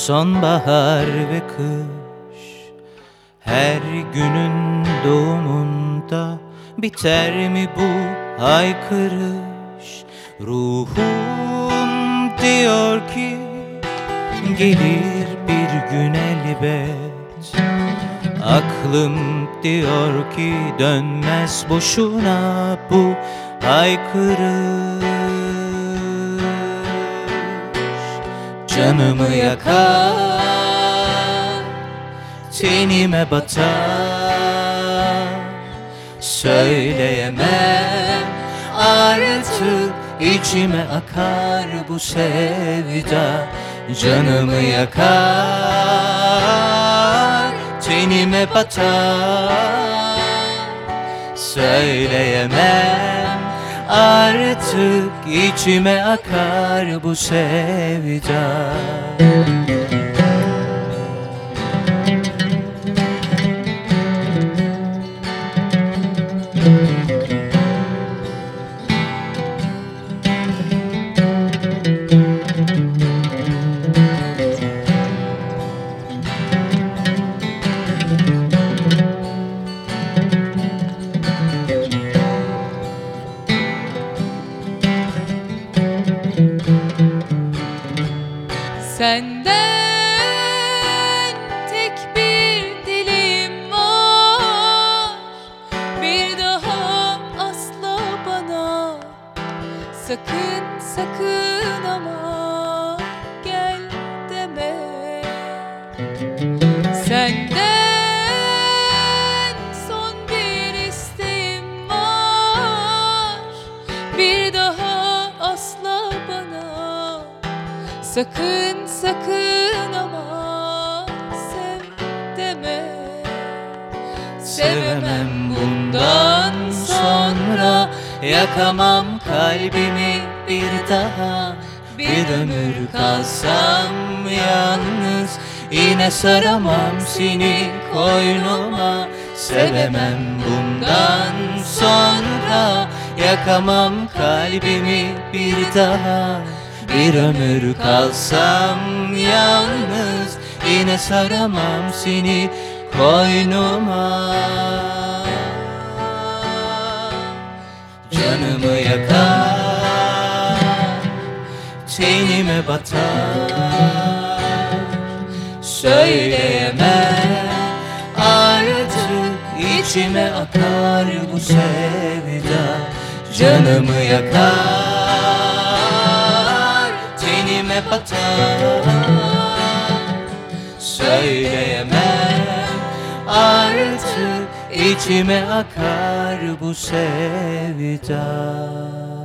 Sonbahar ve kış, her günün doğumunda biter mi bu haykırış? Ruhum diyor ki gelir bir gün elbet. Aklım diyor ki dönmez boşuna bu haykırış. Canımı yakar, tenime batar, söyleyemem artık, içime akar bu sevda. Canımı yakar, tenime batar, söyleyemem artık, içime akar bu sevda. Senden tek bir dileğim var, bir daha asla bana sakın sakın ama gel deme. Senden son bir isteğim var, bir daha asla bana sakın sakın ama sev deme. Sevemem bundan sonra, yakamam kalbimi bir daha. Bir ömür kalsam yalnız, yine saramam seni koynuma. Sevemem bundan sonra, yakamam kalbimi bir daha. Bir ömür kalsam yalnız, yine saramam seni koynuma. Canımı yakar, tenime batar, söyleyemem artık, içime akar bu sevda. Canımı yakar, tenime batar, söyleyemem artık, içime akar bu sevda.